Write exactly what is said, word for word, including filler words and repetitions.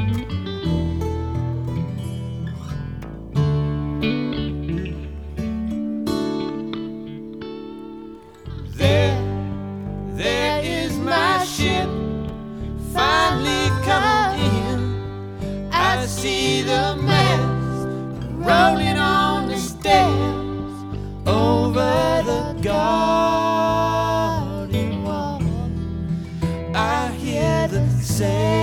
There, there is my ship finally come in. I see the mast rolling on the stairs over the garden wall. I hear the say